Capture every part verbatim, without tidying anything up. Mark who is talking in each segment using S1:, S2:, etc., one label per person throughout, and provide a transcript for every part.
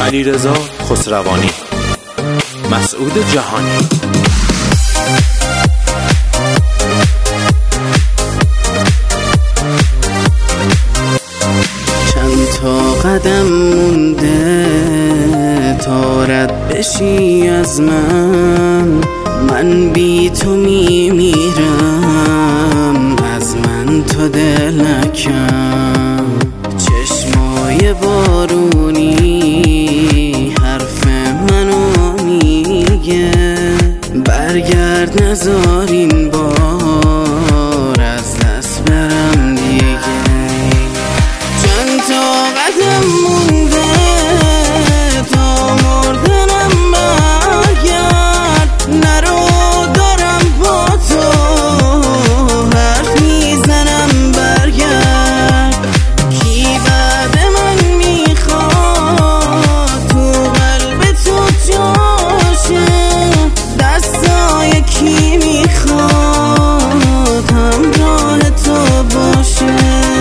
S1: علیرضا خسروانی، مسعود جهانی.
S2: چند تا قدم مونده تا رد بشی از من، من بی تو میمیرم، از من تو دل نکن. چشمای بارونی حرف منو میگه، برگرد نذار این بار از دست برم دیگه. چند تا قدم مونده تا مردنم برگرد، نرو دارم با تو حرف میزنم، برگرد. کی بعد من میخواد تو قلب تو جاشه، دستای کی میخواد همراه تو باشه.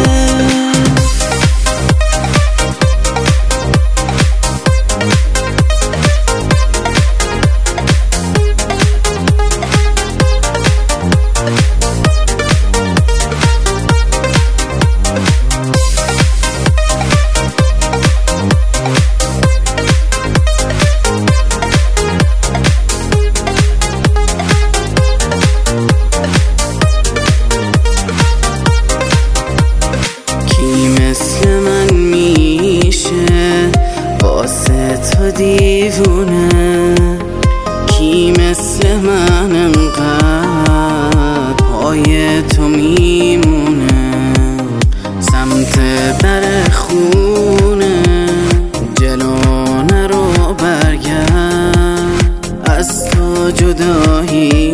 S2: تو دیوونه کی مثل من انقدر پای تو میمونه، سمت در خونه جلو نرو، برگرد. از تو جدایی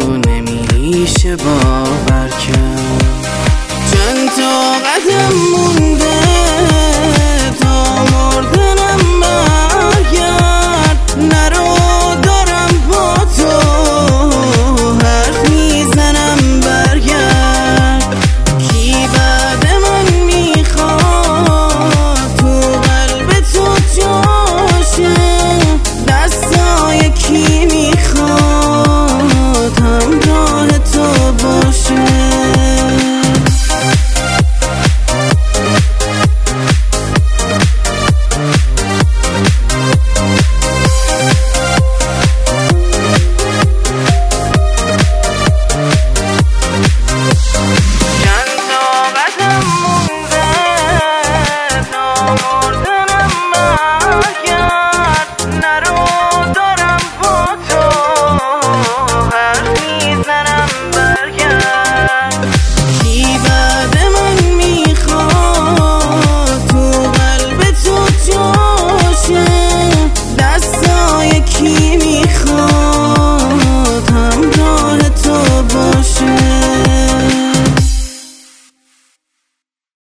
S2: نمیشه باور کرد. چند تا قدم